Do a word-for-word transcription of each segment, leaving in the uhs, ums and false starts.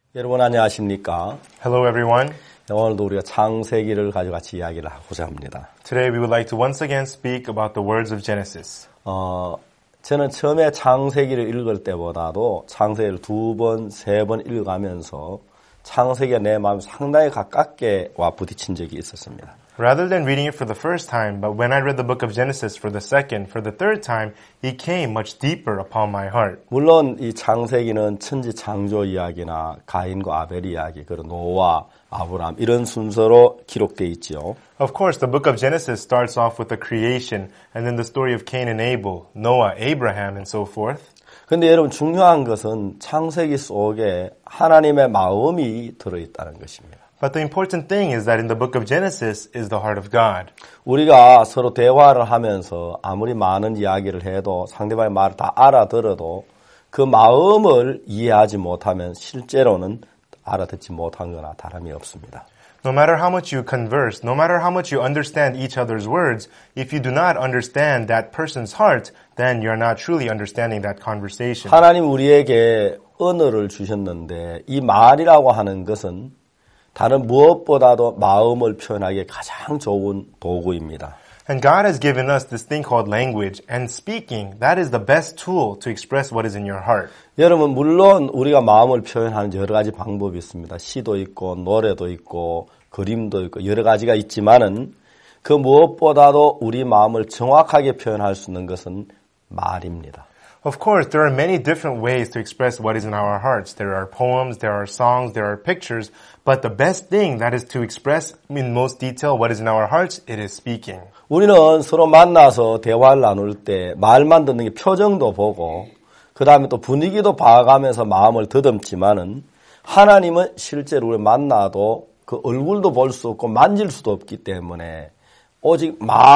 여러분 안녕하십니까? Hello everyone. 오늘도 우리가 창세기를 가지고 같이 이야기를 하고자 합니다. Today we would like to once again speak about the words of Genesis. 어, 저는 처음에 창세기를 읽을 때보다도 창세기를 두 번, 세 번 읽어가면서 창세기가 내 마음에 상당히 가깝게 와 부딪힌 적이 있었습니다. Rather than reading it for the first time, but when I read the book of Genesis for the second, for the third time, it came much deeper upon my heart. 물론 이 창세기는 천지 창조 이야기나 가인과 아벨 이야기, 그리고 노아, 아브람 이런 순서로 기록되어 있지요. Of course, the book of Genesis starts off with the creation, and then the story of Cain and Abel, Noah, Abraham, and so forth. 근데 여러분 중요한 것은 창세기 속에 하나님의 마음이 들어있다는 것입니다. But the important thing is that in the book of Genesis is the heart of God. 우리가 서로 대화를 하면서 아무리 많은 이야기를 해도 상대방의 말을 다 알아들어도 그 마음을 이해하지 못하면 실제로는 알아듣지 못한 거나 다름이 없습니다. No matter how much you converse, no matter how much you understand each other's words, if you do not understand that person's heart, then you're not truly understanding that conversation. 하나님 우리에게 언어를 주셨는데 이 말이라고 하는 것은 다른 무엇보다도 마음을 표현하기에 가장 좋은 도구입니다. And God has given us this thing called language, and speaking, that is the best tool to express what is in your heart. 여러분 물론 우리가 마음을 표현하는 여러 가지 방법이 있습니다. 시도 있고 노래도 있고 그림도 있고 여러 가지가 있지만은 그 무엇보다도 우리 마음을 정확하게 표현할 수 있는 것은 말입니다. Of course, there are many different ways to express what is in our hearts. There are poems, there are songs, there are pictures, but the best thing that is to express in most detail what is in our hearts, it is speaking. 우리는 서로 만나서 대화를 나눌 때 말만 듣는 게 표정도 보고 그 다음에 또 분위기도 봐가면서 마음을 더듬지만은 하나님은 실제로 우리 만나도 그 얼굴도 볼 수 없고 만질 수도 없기 때문에 오직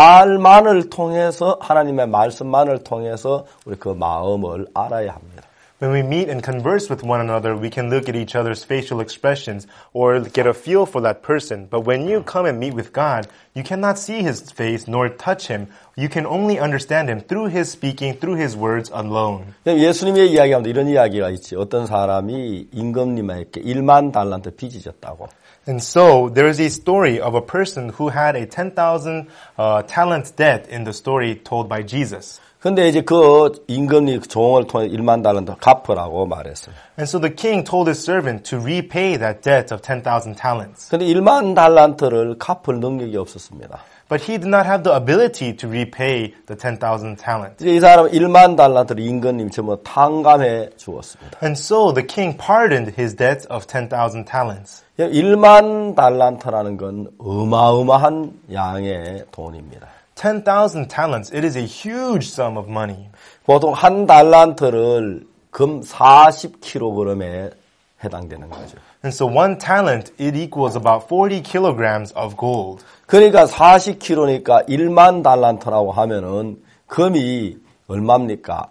말만을 통해서 하나님의 말씀만을 통해서 우리 그 마음을 알아야 합니다. When we meet and converse with one another, we can look at each other's facial expressions or get a feel for that person. But when you come and meet with God, you cannot see His face nor touch Him. You can only understand Him through His speaking, through His words alone. 예수님의 이야기하면 이런 이야기가 있지. 어떤 사람이 임금님에게 일만 달란트 빚이 졌다고. And so there is a story of a person who had a ten thousand uh, talent debt in the story told by Jesus. 근데 이제 그 임금님 종을 통해 일만 달란트 갚으라고 말했어요. And so the king told his servant to repay that debt of ten thousand talents. 근데 일만 달란트를 갚을 능력이 없었습니다. But he did not have the ability to repay the ten thousand talents. 이 사람은 일만 달란트를 임금님 전부 탕감해 주었습니다. And so the king pardoned his debt of ten thousand talents. 일만 달란트라는 건 어마어마한 양의 돈입니다. ten thousand talents, it is a huge sum of money. 보통 한 달란트를 금 사십 킬로그램에 해당되는 거죠. And so one talent, it equals about forty kilograms of gold. 그러니까 사십 킬로그램니까 일만 달란트라고 하면은 금이 얼마입니까?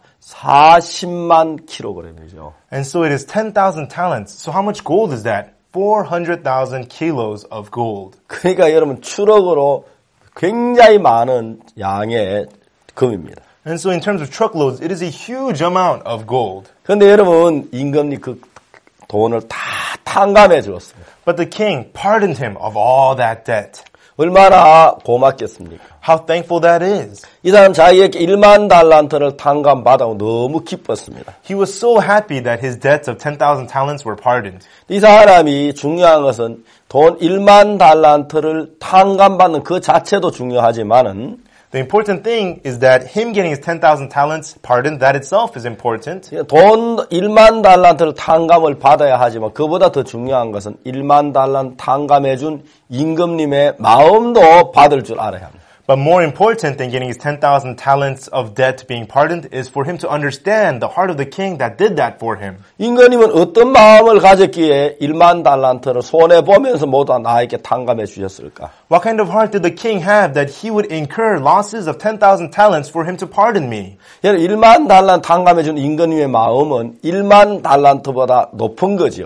사십만 킬로그램이죠. And so it is ten thousand talents. So how much gold is that? four hundred thousand kilos of gold. 그러니까 여러분 추럭으로 굉장히 많은 양의 금입니다. And so in terms of truckloads, it is a huge amount of gold. 그런데 여러분 임금님 그 돈을 다 탕감해 주었습니다. But the king pardoned him of all that debt. 얼마나 고맙겠습니까? How thankful that is. 이 사람 자기에게 일만 달란트를 탕감받아고 너무 기뻤습니다. He was so happy that his debts of ten thousand talents were pardoned. 이 사람이 중요한 것은 돈 일만 달란트를 탕감받는 그 자체도 중요하지만은 The important thing is that him getting his ten thousand talents pardoned, that itself is important. 돈 일만 달란트를 탕감을 받아야 하지만 그보다 더 중요한 것은 일만 달란트 탕감해준 임금님의 마음도 받을 줄 알아야 합니다. But more important than getting his ten thousand talents of debt being pardoned is for him to understand the heart of the king that did that for him. 임금님은 어떤 마음을 가졌기에 일만 달란트를 손해 보면서 모두 나에게 탕감해 주셨을까? What kind of heart did the king have that he would incur losses of ten thousand talents for him to pardon me? 여러분 일만 달란트 탕감해 준 임금님의 마음은 일만 달란트보다 높은 거죠.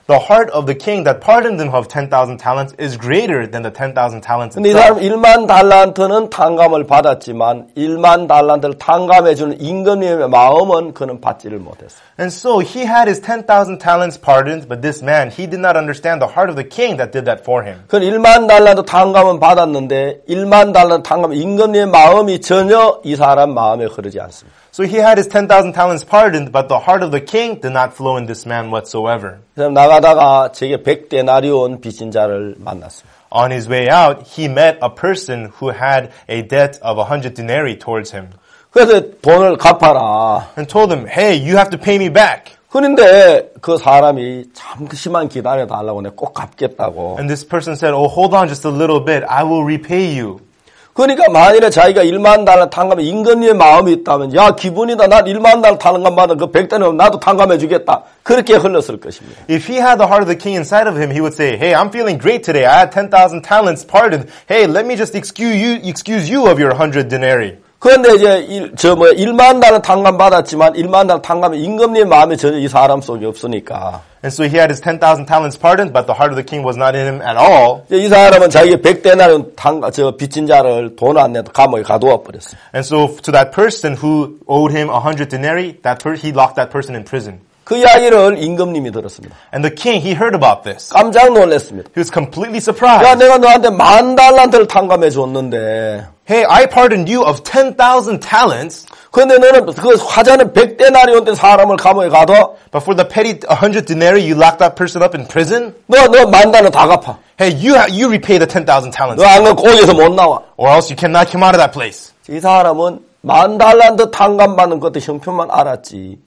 the heart of the king that pardoned him of ten thousand talents is greater than the ten thousand talents 근데 이 itself. 사람 일만 달란트는 탕감을 받았지만 일만 달란트를 탕감해주는 임금님의 마음은 그는 받지를 못했어요. And so he had his ten thousand talents pardoned, but this man, he did not understand the heart of the king that did that for him. 그 일만 달란트 탕감은 받았는데 일만 달란트 탕감 임금님의 마음이 전혀 이 사람 마음에 흐르지 않습니다. So he had his ten thousand talents pardoned, but the heart of the king did not flow in this man whatsoever. 그래서 나가다가 제게 백 데나리온 빚진 자를 만났습니다. On his way out, he met a person who had a debt of a hundred denarii towards him. 그래서 돈을 갚아라. And told him, hey, you have to pay me back. 그런데 그 사람이 잠시만 기다려 달라고 내가 꼭 갚겠다고. And this person said, oh, hold on just a little bit. I will repay you. 그러니까 만일에 자기가 일만 달러 탕감에 임금님의 마음이 있다면 야 기분이다. 난 일만 달러 탕감 받은 그 백 대는 나도 탕감해 주겠다. 그렇게 흘렀을 것입니다. If he had the heart of the king inside of him, he would say, hey, I'm feeling great today. I had ten thousand talents pardoned. Hey, let me just excuse you, excuse you of your one hundred denarii. 그런데 이제 일, 저 뭐 일만 달러 탕감 받았지만 일만 달러 탕감에 임금님의 마음이 전혀 이 사람 속에 없으니까. And so he had his ten thousand talents pardoned, but the heart of the king was not in him at all. 이 사람은 자기 백 데나리온 탕, 저 빚진 자를 돈 안 내도 감옥에 가두어 버렸어요. And so to that person who owed him one hundred denarii, that per- he locked that person in prison. 그 이야기를 임금님이 들었습니다. And the king, he heard about this. 깜짝 놀랐습니다. He was completely 야, surprised. 내가 너한테 만 달란트를 탕감해 줬는데. Hey, I pardoned you of ten thousand talents. 그런데 너는 그 화자는 백 데나리온 된 사람을 감옥에 가둬. But for the petty one hundred denarii, you locked that person up in prison? 너, 너 만 달러 다 갚아. Hey, you ha- you repay the ten thousand talents. 너 안 그러면 거기서 못 나와. Or else you cannot come out of that place. 이 사람은 만 달란트 탕감받는 것도 형편만 알았지.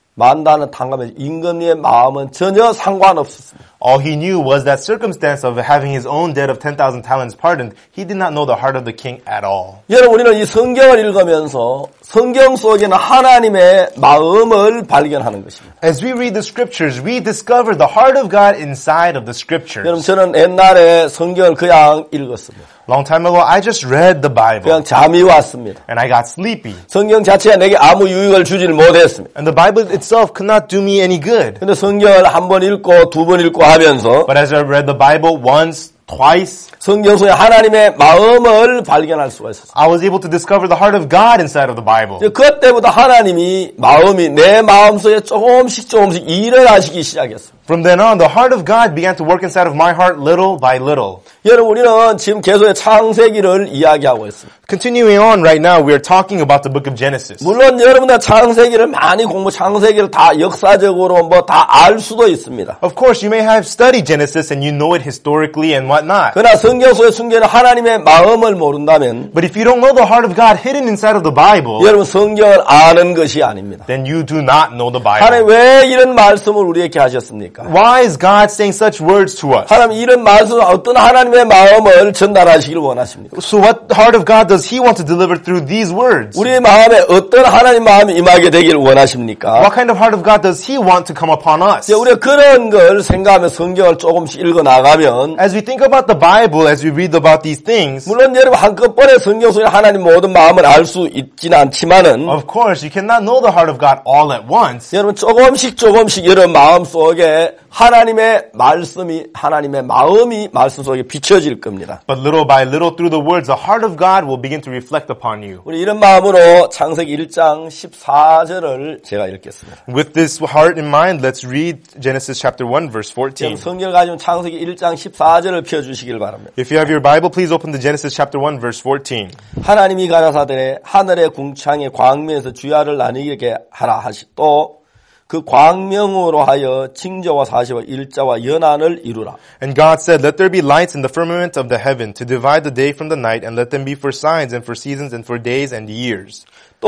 만 달러 탕감에 임금님의 마음은 전혀 상관없었습니다. All he knew was that circumstance of having his own debt of ten thousand talents pardoned. He did not know the heart of the king at all. 여러분 우리는 이 성경을 읽으면서 성경 속에는 하나님의 마음을 발견하는 것입니다. As we read the scriptures, we discover the heart of God inside of the scriptures. 여러분 저는 옛날에 성경을 그냥 읽었습니다. Long time ago, I just read the Bible 그냥 잠이 왔습니다. and I got sleepy. 성경 자체가 내게 아무 유익을 주지를 못했습니다. And the Bible itself could not do me any good. 근데 성경을 한 번 읽고 두 번 읽고 하면서 But as I read the Bible once, twice, 성경 속에 하나님의 마음을 발견할 수가 있었어요. I was able to discover the heart of God inside of the Bible. 이제 그때부터 하나님이 마음이 내 마음속에 조금씩 조금씩 일을 하시기 시작했어요. From then on, the heart of God began to work inside of my heart little by little. 여러분 우리는 지금 계속 창세기를 이야기하고 있습니다. Continuing on right now, we are talking about the book of Genesis. 물론 여러분들 창세기를 많이 공부, 창세기를 다 역사적으로 뭐 다 알 수도 있습니다. Of course, you may have studied Genesis and you know it historically and whatnot. 그러나 성경 속에 숨겨진 하나님의 마음을 모른다면 But if you don't know the heart of God hidden inside of the Bible, 여러분 성경을 아는 것이 아닙니다. then you do not know the 하나님 Bible. 왜 이런 말씀을 우리에게 하셨습니까? Why is God saying such words to us? 하나님 이런 말씀을 어떤 하나님의 마음을 전달하시길 원하십니까? So what heart of God does He want to deliver through these words? 우리의 마음에 어떤 하나님 마음이 임하게 되길 원하십니까? What kind of heart of God does He want to come upon us? 이제 우리가 그런 걸 생각하며 성경을 조금씩 읽어 나가면 As we think about the Bible, as we read about these things, 물론 여러분 한꺼번에 성경 속에 하나님 모든 마음을 알 수 있지는 않지만은 of course, you cannot know the heart of God all at once. 여러분 조금씩 조금씩 여러분 마음 속에 하나님의 말씀이 하나님의 마음이 말씀 속에 비춰질 겁니다. But little by little through the words, the heart of God will begin to reflect upon you. 우리 이런 마음으로 창세기 일 장 십사 절을 제가 읽겠습니다. With this heart in mind, let's read Genesis chapter one, verse fourteen. 성경을 가지고 창세기 일 장 십사 절을 펴주시길 바랍니다. If you have your Bible, please open to Genesis chapter one, verse fourteen. 하나님이 가라사대 하늘의 궁창의 광명에서 주야를 나뉘게 하라 하시 또 그 광명으로 하여 징조와 사시와 일자와 연한을 이루라. And God said, let there be lights in the firmament of the heaven to divide the day from the night, and let them be for signs and for seasons and for days and years.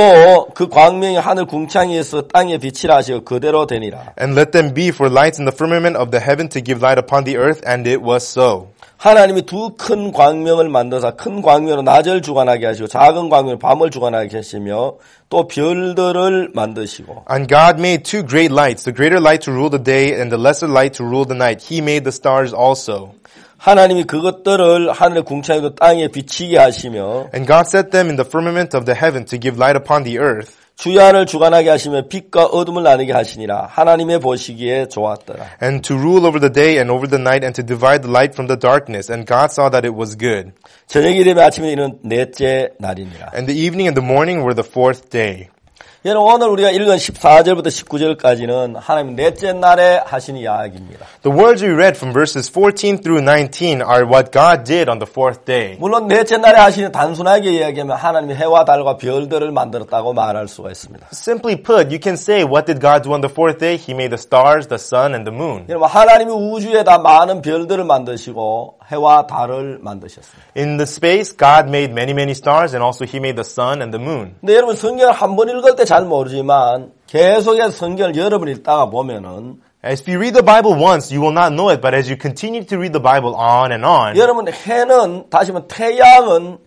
또 그 광명이 하늘 궁창에서 땅에 빛이라 하시고 그대로 되니라. And let them be for lights in the firmament of the heaven to give light upon the earth, and it was so. 하나님이 두 큰 광명을 만드사 큰 광명으로 낮을 주관하게 하시고 작은 광명으로 밤을 주관하게 하시며 또 별들을 만드시고. And God made two great lights, the greater light to rule the day and the lesser light to rule the night. He made the stars also. 하나님이 그것들을 하늘의 궁창에도 땅에 비치게 하시며 And God set them in the firmament of the heaven to give light upon the earth. 주야를 주관하게 하시며 빛과 어둠을 나누게 하시니라. 하나님의 보시기에 좋았더라. And to rule over the day and over the night and to divide the light from the darkness. And God saw that it was good. 저녁이 되면 아침에 이르는 넷째 날이니라. And the evening and the morning were the fourth day. 여러분 오늘 우리가 읽은 십사 절부터 십구 절까지는 하나님 넷째 날에 하신 이야기입니다. The words we read from verses fourteen through nineteen are what God did on the fourth day. 물론 넷째 날에 하시는 단순하게 이야기하면 하나님이 해와 달과 별들을 만들었다고 말할 수가 있습니다. Simply put, you can say, what did God do on the fourth day? He made the stars, the sun, and the moon. 여러분 하나님이 우주에다 많은 별들을 만드시고 해와 달을 만드셨습니다. In the space, God made many, many stars, and also He made the sun and the moon. 근데 여러분 성경을 한 번 읽을 때 잘 모르지만 계속해서 성경을 여러 번 읽다가 보면은 As if you read the Bible once, you will not know it, but as you continue to read the Bible on and on, 여러분 해는 다시 말하면 태양은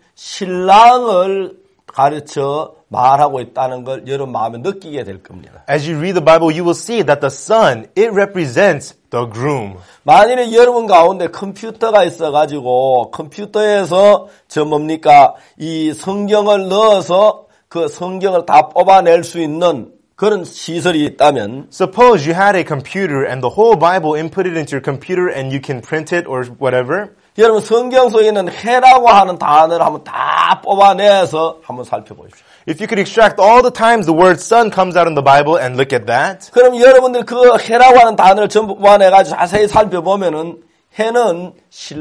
신랑을 가르쳐 말하고 있다는 걸 여러분 마음에 느끼게 될 겁니다. as you read the Bible, you will see that the sun, it represents the groom. 만일에 여러분 가운데 컴퓨터가 있어가지고 컴퓨터에서 저 뭡니까 이 성경을 넣어서 그 성경을 다 뽑아낼 수 있는 그런 시설이 있다면 Suppose you had a computer and the whole Bible inputted into your computer and you can print it or whatever. 여러분 성경 속에 있는 해라고 하는 단어를 한번 다 뽑아내서 한번 살펴보십시오. If you could extract all the times the word sun comes out in the Bible and look at that, 그럼 여러분들 그 해라고 하는 단어를 전부 뽑아내가지고 자세히 살펴보면은 해는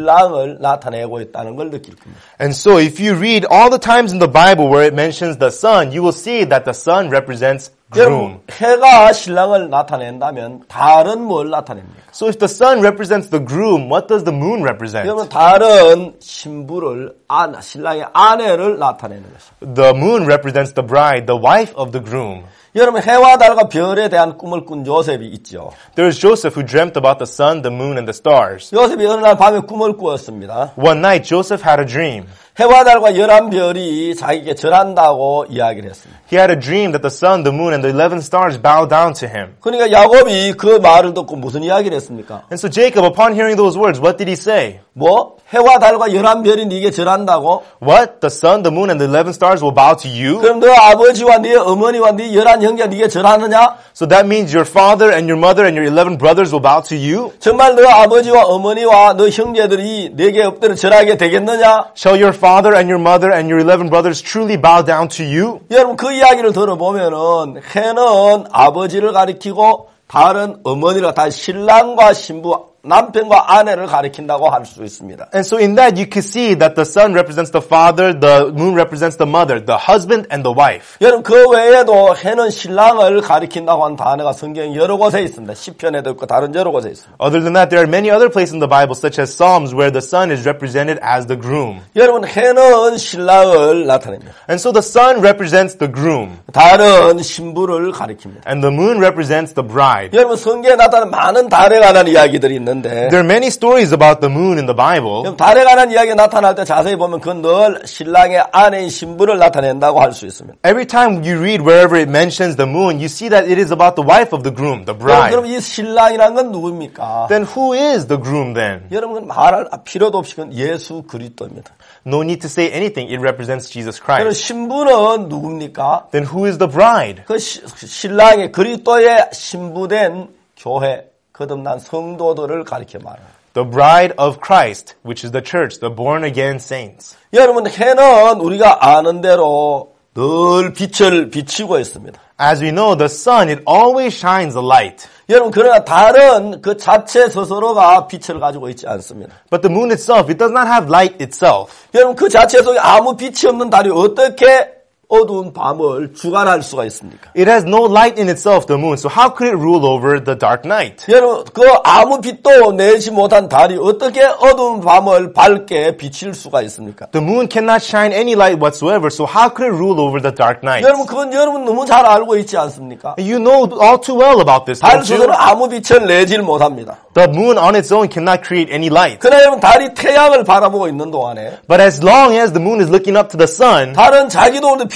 신랑을 나타내고 있다는 걸 느낄 겁니다. and so if you read all the times in the Bible where it mentions the sun, you will see that the sun represents groom. 여러분 해가 신랑을 나타낸다면 달은 뭘 나타냅니까? So if the sun represents the groom, what does the moon represent? 여러분 달은 신부를 아, 신랑의 아내를 나타내는 것입니다. The moon represents the bride, the wife of the groom. 여러분 해와 달과 별에 대한 꿈을 꾼 요셉이 있죠. There is Joseph who dreamt about the sun, the moon, and the stars. 요셉이 어느 날 밤에 꿈을 꾸었습니다. One night, Joseph had a dream. 해와 달과 열한 별이 자기에게 절한다고 이야기를 했습니다. He had a dream that the sun, the moon, and the eleven stars bow down to him. 그러니까 야곱이 그 말을 듣고 무슨 이야기를 했습니까? And so Jacob, upon hearing those words, what did he say? 뭐? 해와 달과 열한 별이 네게 절한다고? What? The sun, the moon, and the eleven stars will bow to you? 그럼 너 아버지와 네 어머니와 네 열한 형제가 네게 절하느냐? So that means your father and your mother and your eleven brothers will bow to you? 정말 너 아버지와 어머니와 너 형제들이 네게 엎드려 절하게 되겠느냐? Shall your father and your mother and your eleven brothers truly bow down to you? 여러분 그 이야기를 들어보면은 해는 아버지를 가리키고 달은 어머니를 다 신랑과 신부 남편과 아내를 가리킨다고 할 수 있습니다. And so in that you can see that the sun represents the father, the moon represents the mother, the husband and the wife. 여러분 그 외에도 해는 신랑을 가리킨다고 하는 단어가 성경 여러 곳에 있습니다. 시편에도 있고 다른 여러 곳에 있습니다. Other than that, there are many other places in the Bible, such as Psalms, where the sun is represented as the groom. 여러분 해는 신랑을 나타냅니다. And so the sun represents the groom, 달은 신부를 가리킵니다. and the moon represents the bride. 여러분 성경에 나타나는 많은 달에 관한 이야기들이 있는데 There are many stories about the moon in the Bible. 그럼 달에 관한 이야기가 나타날 때 자세히 보면 그건 늘 신랑의 아내인 신부를 나타낸다고 할 수 있습니다. Every time you read wherever it mentions the moon, you see that it is about the wife of the groom, the bride. 그럼 이 신랑이란 건 누구입니까? Then who is the groom then? 여러분 말할 필요도 없이 그건 예수 그리스도입니다. No need to say anything. It represents Jesus 그럼 Christ. 신부는 누굽니까? Then who is the bride? 그 시, 신랑의 그리스도의 신부된 교회 거듭난 성도들을 가리켜 말합니다. The bride of Christ, which is the church, the born again saints. 여러분 해는 우리가 아는 대로 늘 빛을 비치고 있습니다. As we know, the sun, it always shines a light. 여러분 그러나 달은 그 자체 스스로가 빛을 가지고 있지 않습니다. But the moon itself, it does not have light itself. 여러분 그 자체 속에 아무 빛이 없는 달이 어떻게 어두운 밤을 주관할 수가 있습니까? It has no light in itself, the moon. So how could it rule over the dark night? 여러분 그 아무 빛도 내지 못한 달이 어떻게 어두운 밤을 밝게 비칠 수가 있습니까? The moon cannot shine any light whatsoever. So how could it rule over the dark night? 여러분 그건 여러분 너무 잘 알고 있지 않습니까? You know all too well about this, 달 don't you? 스스로 아무 빛을 내질 못합니다. The moon on its own cannot create any light. 그러나 여러분 달이 태양을 바라보고 있는 동안에 But as long as the moon is looking up to the sun, 달은 자기도 오늘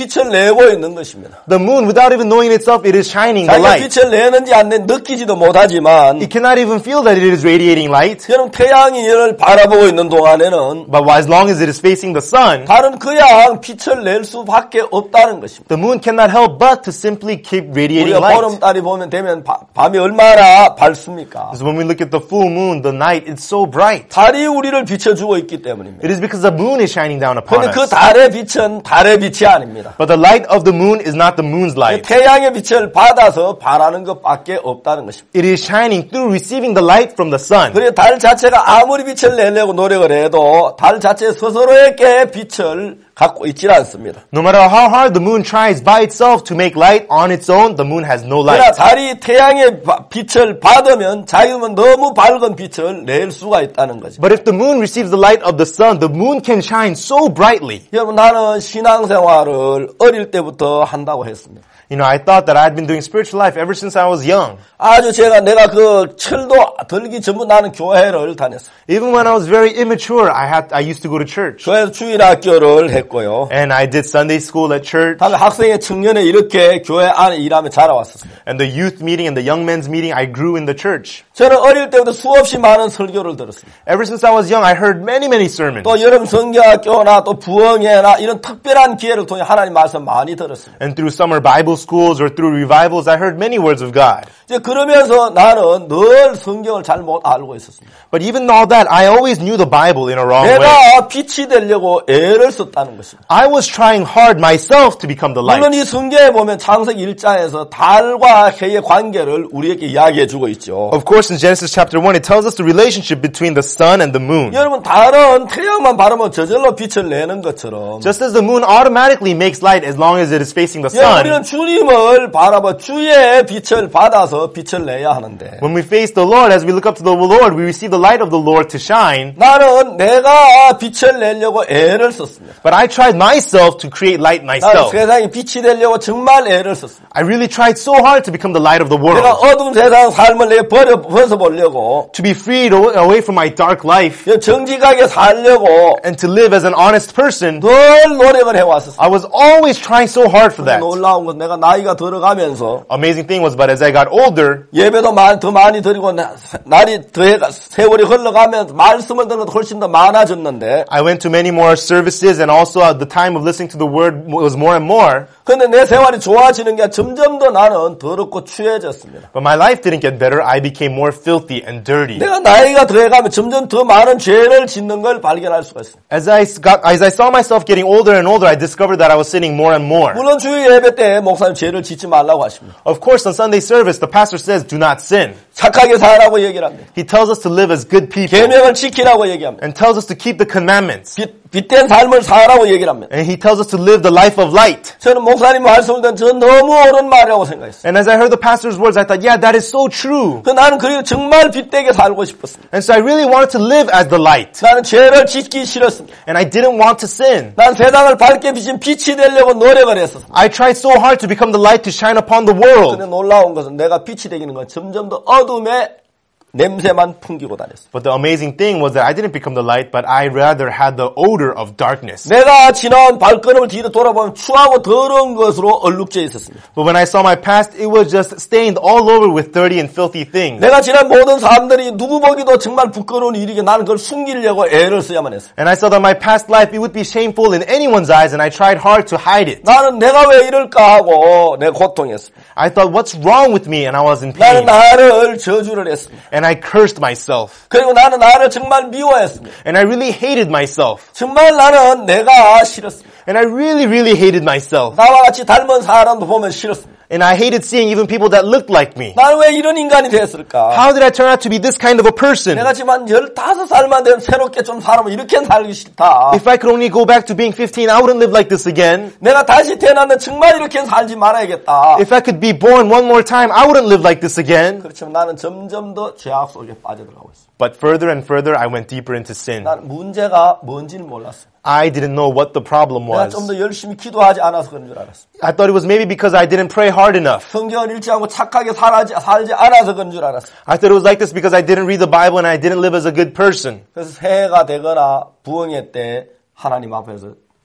빛을 내고 있는 것입니다. The moon, without even knowing itself, it is shining the 자기가 light. 빛을 내는지 안 내는지 느끼지도 못하지만 It cannot even feel that it is radiating light. 여러분 태양이 이를 바라보고 있는 동안에는 But as long as it is facing the sun, 다른 그냥 빛을 낼 수밖에 없다는 것입니다. the moon cannot help but to simply keep radiating 우리가 light. 보름달이 보면 되면 바, 밤이 얼마나 밝습니까? So when we look at the full moon, the night, it's so bright. 달이 우리를 비춰주고 있기 때문입니다. It is because the moon is shining down upon 그런데 그 us. 달의 빛은 달의 빛이 아닙니다. But the light of the moon is not the moon's light. 태양의 빛을 받아서 반하는 것밖에 없다는 것입니다. It is shining through receiving the light from the sun. 그래서 달 자체가 아무리 빛을 내려고 노력을 해도 달 자체 스스로에게 빛을 갖고 있지 않습니다. No matter how hard the moon tries by itself to make light on its own, the moon has no 그러나 light. 달이 태양의 빛을 받으면 자기는 너무 밝은 빛을 낼 수가 있다는 거죠. But if the moon receives the light of the sun, the moon can shine so brightly. 여러분 나는 신앙생활을 어릴 때부터 한다고 했습니다. You know, I thought that I had been doing spiritual life ever since I was young. 아주 제가 내가 그 철도 들기 전부 나는 교회를 다녔어요. Even when I was very immature, I had I used to go to church. 교회에서 주일학교를 했고요. And I did Sunday school at church. 다음에 학생회 청년회 이렇게 교회 안에 일하며 자라왔었습니다. And the youth meeting and the young men's meeting, I grew in the church. 저는 어릴 때부터 수없이 많은 설교를 들었습니다. Ever since I was young, I heard many, many sermons. 또 여름 성경학교나 또 부흥회나 이런 특별한 기회를 통해 하나님 말씀 많이 들었습니다. And through summer Bible schools or through revivals, I heard many words of God. 이제 그러면서 나는 늘 성경을 잘 못 알고 있었습니다. But even all that, I always knew the Bible in a wrong way. 내가 빛이 되려고 애를 썼다는 것입니다. I was trying hard myself to become the 물론 light. 이 성경에 보면 창세기 일 장에서 달과 해의 관계를 우리에게 이야기해 주고 있죠. Of course, in Genesis chapter one, it tells us the relationship between the sun and the moon. 여러분 달은 태양만 바라보면 저절로 빛을 내는 것처럼 Just as the moon automatically makes light as long as it is facing the 예, 우리는 sun, 주님을 바라봐 주의 빛을 받아서 빛을 내야 하는데 when we face the Lord, as we look up to the Lord, we receive the light of the Lord to shine. 나는 내가 빛을 내려고 애를 썼습니다. But I tried myself to create light 나는 myself. 세상에 빛이 되려고 정말 애를 썼습니다. I really tried so hard to become the light of the 내가 world. 어두운 세상 삶을 내 버려 벗어보려고 To be freed away from my dark life 정직하게 살려고 and to live as an honest person. 늘 노력을 해왔었어요. I was always trying so hard for that. 놀라운 건 내가 나이가 들어가면서 Amazing thing was, but as I got older, 예배도 많이, 더 많이 드리고 나, 날이 더 세월이 흘러가면서 말씀을 듣는 것도 훨씬 더 많아졌는데 I went to many more services, and also at the time of listening to the word was more and more. 근데 내 생활이 좋아지는 게 점점 더 나는 더럽고 추해졌습니다. But my life didn't get better. I became more filthy and dirty. 내가 나이가 들어가면 점점 더 많은 죄를 짓는 걸 발견할 수가 있어요. As I got, as I saw myself getting older and older, I discovered that I was sinning more and more. 물론 주일 예배 때 목사님 죄를 짓지 말라고 하십니다. Of course, on Sunday service, the pastor says, "Do not sin." 착하게 살라고 얘기를 합니다. He tells us to live as good people 계명을 지키라고 얘기합니다. and tells us to keep the commandments. 빛, 빛된 삶을 살라고 얘기를 합니다. And he tells us to live the life of light. 저는 목사님 말씀을 듣는 저 너무 옳은 말이라고 생각했어요. And as I heard the pastor's words, I thought, yeah, that is so true. 그 나는 그리고 정말 빛되게 살고 싶었습니다. And so I really wanted to live as the light. 나는 죄를 짓기 싫었습니다. And I didn't want to sin. 난 세상을 밝게 비친 빛이 되려고 노력을 했었습니다. I tried so hard to become the light to shine upon the 근데 world. 놀라운 것은 내가 빛이 되기는 건 점점 더 어둠에 냄새만 풍기고 다녔어요. But the amazing thing was that I didn't become the light, but I rather had the odor of darkness. 내가 지나온 발걸음을 뒤로 돌아보면 추하고 더러운 것으로 얼룩져 있었습니다. But when I saw my past, it was just stained all over with dirty and filthy things. 내가 지난 모든 사람들이 누구 보기도 정말 부끄러운 일이게 나는 그걸 숨기려고 애를 써야만 했어요. And I saw that my past life, it would be shameful in anyone's eyes, and I tried hard to hide it. 나는 내가 왜 이럴까 하고 내 고통했습니다. I thought, what's wrong with me? And I was in 나는 pain. 나를 저주를 했습니다. And I cursed myself. 그리고 나는 나를 정말 미워했습니다. And I really hated myself. 정말 나는 내가 싫었습니다. And I really, really hated myself. 나와 같이 닮은 사람도 보면 싫었습니다. And I hated seeing even people that looked like me. 나는 왜 이런 인간이 됐을까? How did I turn out to be this kind of a person? 내가 지금 한 열다섯 살만 되면 새롭게 좀 살면 이렇게 살기 싫다. If I could only go back to being fifteen, I wouldn't live like this again. 내가 다시 태어났는데 정말 이렇게 살지 말아야겠다. If I could be born one more time, I wouldn't live like this again. 그렇지만 나는 점점 더 죄악 속에 빠져들어가고 있어. But further and further, I went deeper into sin. 난 문제가 뭔지는 몰랐어. I didn't know what the problem 내가 was. 좀 더 열심히 기도하지 않아서 그런 줄 알았어. I thought it was maybe because I didn't pray hard enough. 성경을 읽지 않고 착하게 살지, 살지 않아서 그런 줄 알았어. I thought it was like this because I didn't read the Bible and I didn't live as a good person. 그래서 새해가 되거나 부흥회 때 하나님 앞에서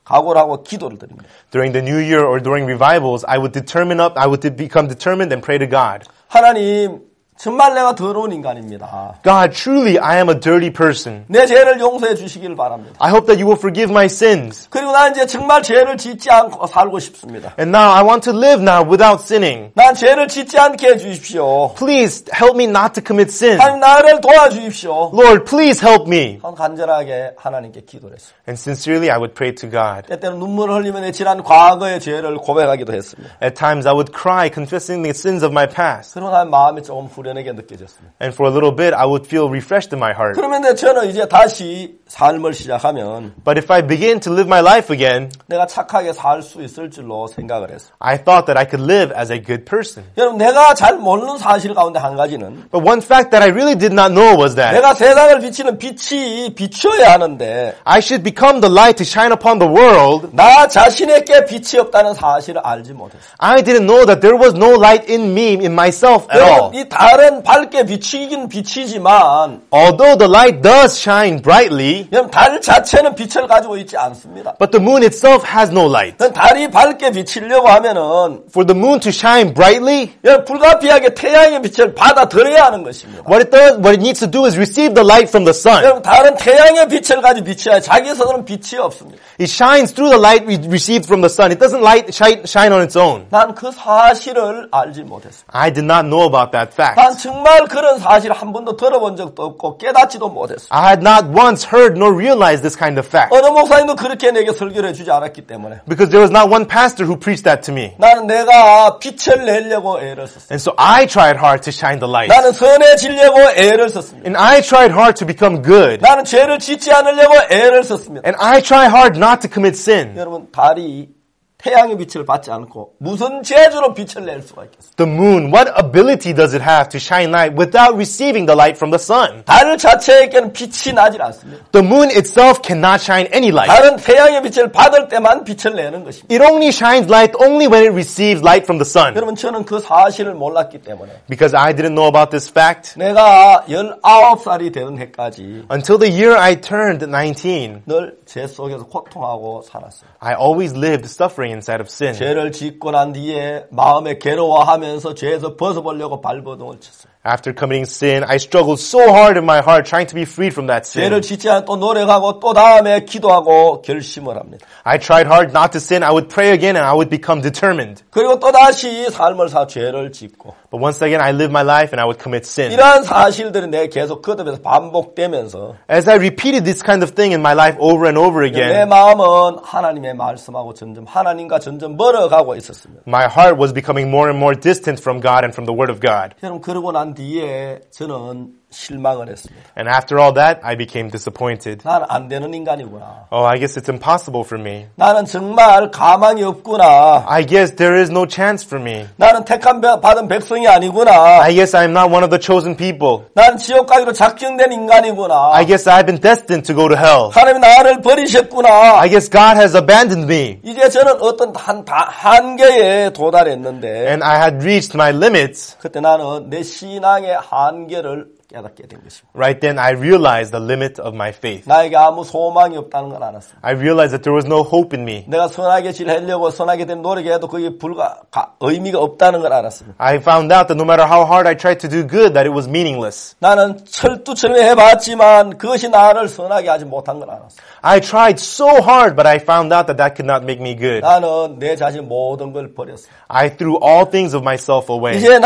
각오를 하고 기도를 드립니다. During the new year or during revivals, I would determine up, I would become determined and pray to God. 하나님, 정말 내가 더러운 인간입니다. God, truly, I am a dirty person. 내 죄를 용서해 주시기를 바랍니다. I hope that you will forgive my sins. 그리고 난 이제 정말 죄를 짓지 않고 살고 싶습니다. And now I want to live now without sinning. 난 죄를 짓지 않게 해주십시오. Please help me not to commit sin. 하나님 나를 도와주십시오. Lord, please help me. 간절하게 하나님께 기도를 했어요. And sincerely, I would pray to God. 때때로 눈물을 흘리며 내 지난 과거의 죄를 고백하기도 했습니다. At times, I would cry, confessing the sins of my past. 그러고 난 마음이 조금 후련하게 느껴졌습니다. And for a little bit, I would feel refreshed in my heart. 그러면 저는 이제 다시 삶을 시작하면 But if I begin to live my life again, 내가 착하게 살 수 있을 줄로 생각을 했어요. I thought that I could live as a good person. 여러분, 내가 잘 모르는 사실 가운데 한 가지는 But one fact that I really did not know was that 내가 세상을 비치는 빛이 비춰야 하는데 I should become the light to shine upon the world. 나 자신에게 빛이 없다는 사실을 알지 못했어요. I didn't know that there was no light in me, in myself at all. 이 달은 밝게 비치긴 비치지만 Although the light does shine brightly, 여러분, 달 자체는 빛을 가지고 있지 않습니다. but the moon itself has no light. 달이 밝게 비치려고 하면은 For the moon to shine brightly, 여러분, 불가피하게 태양의 빛을 받아들여야 하는 것입니다. what it does, what it needs to do is receive the light from the sun. 여러분, 달은 태양의 빛을 가지고 비춰야 자기 손으로는 빛이 없습니다. It shines through the light we received from the sun. It doesn't light shine, shine on its own. 난 그 사실을 알지 못했습니다. I did not know about that fact. 난 정말 그런 사실을 한 번도 들어본 적도 없고 깨닫지도 못했어요. I had not once heard nor realized this kind of fact. 어느 목사님도 그렇게 내게 설교를 해주지 않았기 때문에 Because there was not one pastor who preached that to me. 나는 내가 빛을 내려고 애를 썼어요. And so I tried hard to shine the light. 나는 선해지려고 애를 썼습니다. And I tried hard to become good. 나는 죄를 짓지 않으려고 애를 썼습니다. And I tried hard not to commit sin. 여러분, 달이 태양의 빛을 받지 않고 무슨 재주로 빛을 낼 수가 있겠어요? The moon, what ability does it have to shine light without receiving the light from the sun? 달 자체에게는 빛이 나질 않습니다. The moon itself cannot shine any light. 달은 태양의 빛을 받을 때만 빛을 내는 것입니다. It only shines light only when it receives light from the sun. 여러분, 저는 그 사실을 몰랐기 때문에 Because I didn't know about this fact, 내가 열아홉 살이 되는 해까지 until the year I turned nineteen, 늘 죄 속에서 고통하고 살았어요. I always lived suffering inside of sin. 죄를 짓고 난 뒤에 마음에 괴로워하면서 죄에서 벗어보려고 발버둥을 쳤어요. After committing sin, I struggled so hard in my heart trying to be freed from that sin. 죄를 짓지 않고 또 노력하고 또 다음에 기도하고 결심을 합니다. I tried hard not to sin. I would pray again and I would become determined. 그리고 또 다시 삶을 사 죄를 짓고 But once again, I lived my life and I would commit sin. 이러한 사실들이 내가 계속 거듭해서 반복되면서 As I repeated this kind of thing in my life over and over 내 again, 마음은 하나님의 말씀하고 점점 하나님과 점점 멀어가고 있었습니다. my heart was becoming more and more distant from God and from the Word of God. 여러분, 그러고 난 뒤에 저는 실망을 했습니다. And after all that, I became disappointed. 나는 안 되는 인간이구나. Oh, I guess it's impossible for me. 나는 정말 가망이 없구나. I guess there is no chance for me. 나는 택함 받은 백성이 아니구나. I guess I'm not one of the chosen people. 나는 지옥 가기로 작정된 인간이구나. I guess I've been destined to go to hell. 하나님이 나를 버리셨구나. I guess God has abandoned me. 이제 저는 어떤 한, 다, 한계에 도달했는데 And I had reached my limits. 그때 나는 내 신앙의 한계를 깨닫게 된 것입니다. Right then, I realized the limit of my faith. 나에게 아무 소망이 없다는 걸 알았습니다. I realized that there was no hope in me. 내가 선하게 지내려고 선하게 된 노력해도 그게 불가 가, 의미가 없다는 걸 알았습니다. I found out that no matter how hard I tried to do good, that it was meaningless. 나는 철두철미 해봤지만 그것이 나를 선하게 하지 못한 걸 알았습니다. I tried so hard, but I found out that that could not make me good. 나는 내 자신 모든 걸 버렸습니다. I threw all things of myself away. 이제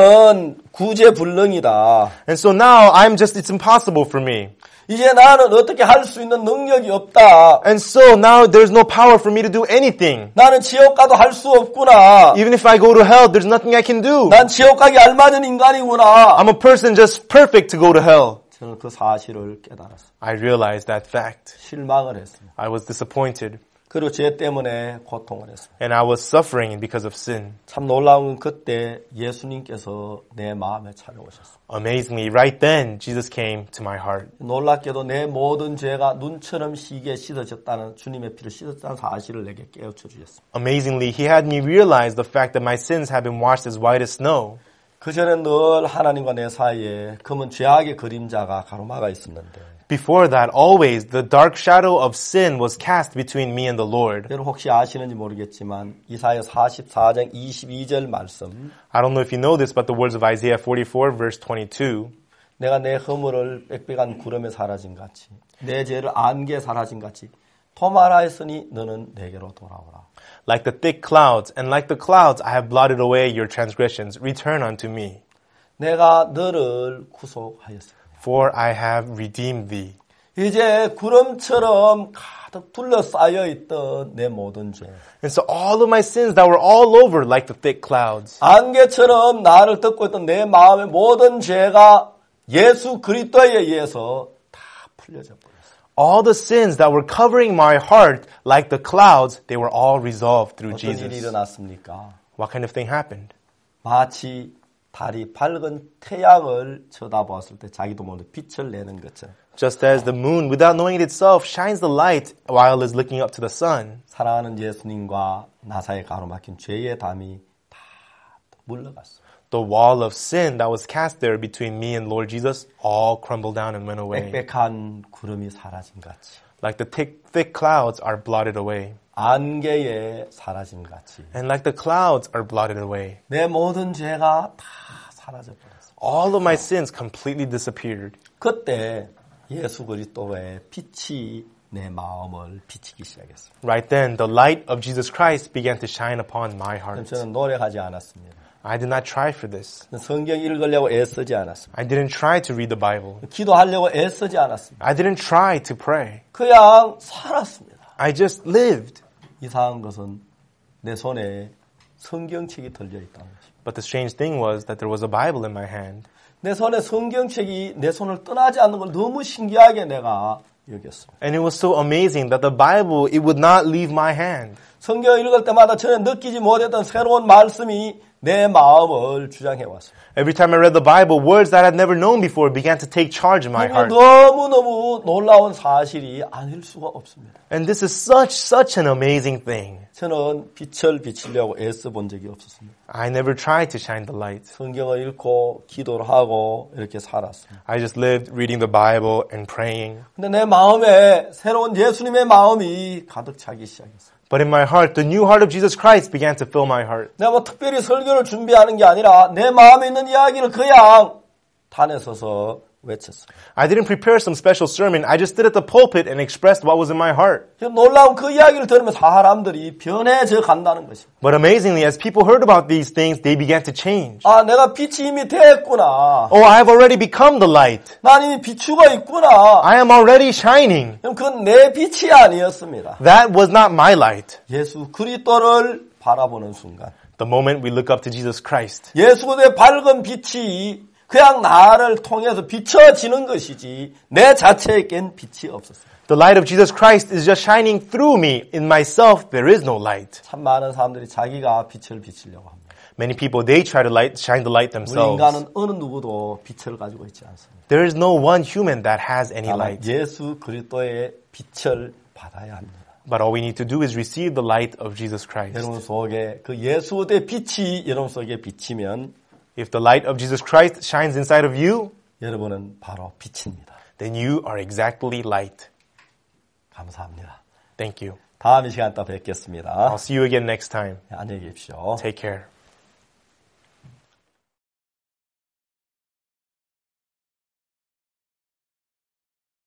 나는 구제불능이다. And so now I'm just, it's impossible for me. 이제 나는 어떻게 할 수 있는 능력이 없다. And so now there's no power for me to do anything. 나는 지옥 가도 할 수 없구나. Even if I go to hell, there's nothing I can do. 난 지옥 가기 알맞은 인간이구나. I'm a person just perfect to go to hell. 저는 그 사실을 깨달았어요. I realized that fact. 실망을 했습니다. I was disappointed. 그리고 죄 때문에 고통을 했습니다. And I was suffering because of sin. 참 놀라운 건 그때 예수님께서 내 마음에 찾아오셨습니다. Amazingly, right then, Jesus came to my heart. 놀랍게도 내 모든 죄가 눈처럼 시게 씻어졌다는 주님의 피를 씻었다는 사실을 내게 깨우쳐 주셨습니다. Amazingly, He had me realize the fact that my sins have been washed as white as snow. 그전에 늘 하나님과 내 사이에 검은 죄악의 그림자가 가로막아 있었는데 Before that, always the dark shadow of sin was cast between me and the Lord. 여러분 혹시 아시는지 모르겠지만 이사야 사십사 장 이십이 절 말씀 I don't know if you know this, but the words of Isaiah forty-four, verse twenty-two. 내가 내 허물을 빽빽한 구름에 사라진 같이 내 죄를 안개에 사라진 같이 도말하였으니 너는 내게로 돌아오라. Like the thick clouds, and like the clouds I have blotted away your transgressions. Return unto me. 내가 너를 구속하였으니 For I have redeemed thee. 이제 구름처럼 가득 둘러싸여 있던 내 모든 죄 And so all of my sins that were all over like the thick clouds, 안개처럼 나를 덮고 있던 내 마음의 모든 죄가 예수 그리스도에 의해서 다 풀려져 버렸어요. all the sins that were covering my heart like the clouds, they were all resolved through 어떤 일이 Jesus. 일어났습니까? What kind of thing happened? 마치 달이 밝은 태양을 쳐다보았을 때 자기도 모르게 빛을 내는 것처럼 Just as the moon, without knowing it itself, shines the light while it's looking up to the sun. 사랑하는 예수님과 나 사이에 가로막힌 죄의 담이 다 물러갔어요. The wall of sin that was cast there between me and Lord Jesus all crumbled down and went away. 빽빽한 구름이 사라진 같이 Like the thick, thick clouds are blotted away. 안개에 사라진 같이 And like the clouds are blotted away. 내 모든 죄가 다 사라져 버렸어요. All of my sins completely disappeared. 그때 예수 그리스도의 빛이 내 마음을 비치기 시작했어요. Right then, the light of Jesus Christ began to shine upon my 그럼 heart. 저는 노력하지 않았습니다. I did not try for this. 성경 읽으려고 애쓰지 않았습니다. I didn't try to read the Bible. 기도하려고 애쓰지 않았습니다. I didn't try to pray. 그냥 살았습니다. I just lived. 이상한 것은 내 손에 성경책이 들려 있다는 것입니다. But the strange thing was that there was a Bible in my hand. 내 손에 성경책이 내 손을 떠나지 않는 걸 너무 신기하게 내가 여겼습니다. And it was so amazing that the Bible, it would not leave my hand. 성경을 읽을 때마다 전에 느끼지 못했던 새로운 말씀이 내 마음을 주장해 왔습니다. Every time I read the Bible, words that I'd never known before began to take charge of my heart. 너무너무 놀라운 사실이 아닐 수가 없습니다. And this is such, such an amazing thing. 저는 빛을 비치려고 애써 본 적이 없었습니다. I never tried to shine the light. 성경을 읽고 기도를 하고 이렇게 살았습니다. I just lived reading the Bible and praying. 근데 내 마음에 새로운 예수님의 마음이 가득 차기 시작했어요. But in my heart, the new heart of Jesus Christ began to fill my heart. 내가 뭐 특별히 설교를 준비하는 게 아니라 내 마음에 있는 이야기를 그냥 단에 서서 외쳤어요. I didn't prepare some special sermon. I just stood at the pulpit and expressed what was in my heart. 놀라운 그 이야기를 들으면 사람들이 변해져 간다는 것입니다. But amazingly, as people heard about these things, they began to change. 아, 내가 빛이 이미 됐구나. Oh, I have already become the light. 난 이미 비추가 있구나. I am already shining. 그럼 그건 내 빛이 아니었습니다. That was not my light. 예수 그리스도를 바라보는 순간 The moment we look up to Jesus Christ, 예수 그리스도의 밝은 빛이 그냥 나를 통해서 비춰지는 것이지 내 자체에겐 빛이 없었어요. the light of Jesus Christ is just shining through me. In myself, there is no light. 참 많은 사람들이 자기가 빛을 비치려고 합니다. Many people, they try to light, shine the light 우리 themselves. 인간은 어느 누구도 빛을 가지고 있지 않습니다. There is no one human that has any 다만 light. 예수 그리스도의 빛을 받아야 합니다. But all we need to do is receive the light of Jesus Christ. 여러분 속에 그 예수 그리스도의 빛이 여러분 속에 비치면 If the light of Jesus Christ shines inside of you, 여러분은 바로 빛입니다. then you are exactly light. 감사합니다. Thank you. 다음 이 시간 또 뵙겠습니다. I'll see you again next time. 안녕히 계십시오. Take care.